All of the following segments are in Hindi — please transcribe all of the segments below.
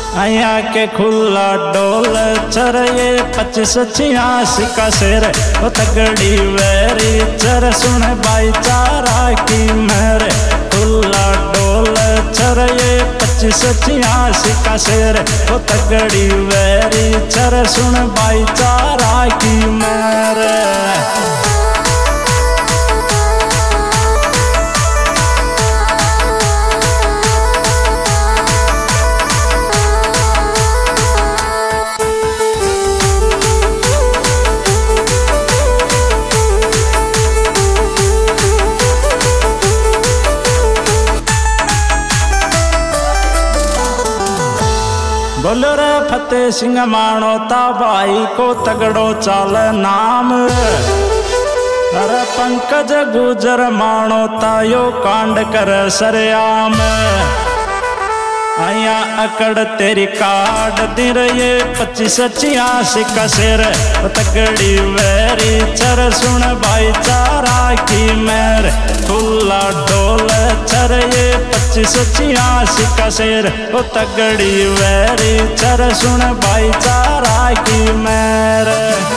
आया के खुला डोल चर ये 25-86 का शेर वो तगड़ी वेरी चर सुन भाईचारा की मेरे खुला डोल चर ये 25-86 का शेर वो तगड़ी वेरी चर सुन भाईचारा की मेरे। बोलो रे फतेह सिंह मानो ता भाई को तगड़ो चाल नाम। अरे पंकज गुजर मानो ता यो कांड कर सरयाम। आया अकड़ तेरी काट दिन ये 25-86 का शेर तगड़ी वेरी चर सुन भाईचारा की मेर खुला डोल चर ये 25-86 का शेर वो तगड़ी वेरी चर सुन भाईचारा की मेर।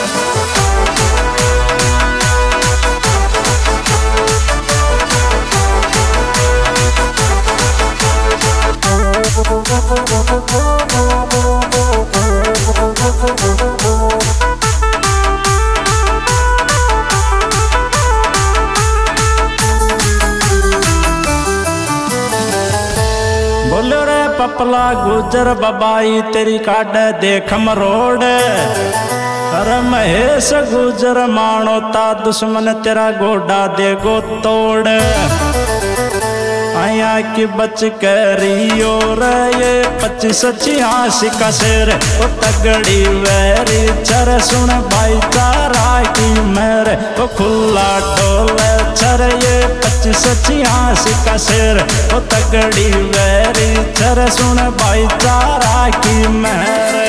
बोलो रे पपला गुजर बबाई तेरी काट देख मरोड़। अरे महेश गुजर मानो ता दुश्मन तेरा गोडा देगो तोड़। आया की बच करियो रे ये 25-86 का शेर वो तगड़ी वेरी चर सुन भाईचारा की मेरे वो खुला डोल चर ये 25-86 का शेर वो तगड़ी वेरी चर सुन भाईचारा की मेरे।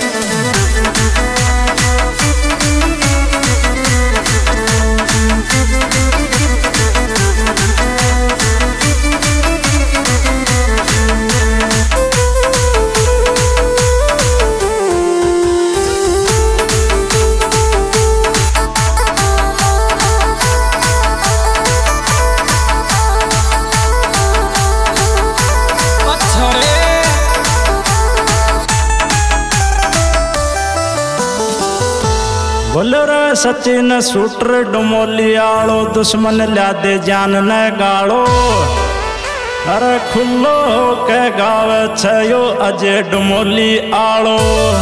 बोलो रे सचिन शूटर डुमोली आलो दुश्मन ल्या दे जान न गालो। अरे खुल्लो के गाव छयो अजय डुमोली आलो।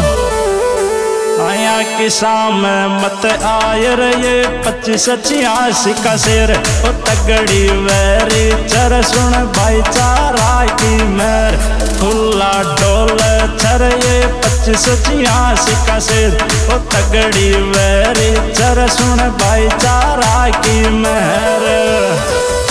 आया की शाम मत आयर ये 25-86 का शेर वो तगड़ी वेरी चर सुन भाईचारा की मेर खुला डोल चर ये 25-86 का शेर वो तगड़ी वेरी चर सुन भाईचारा की मेर।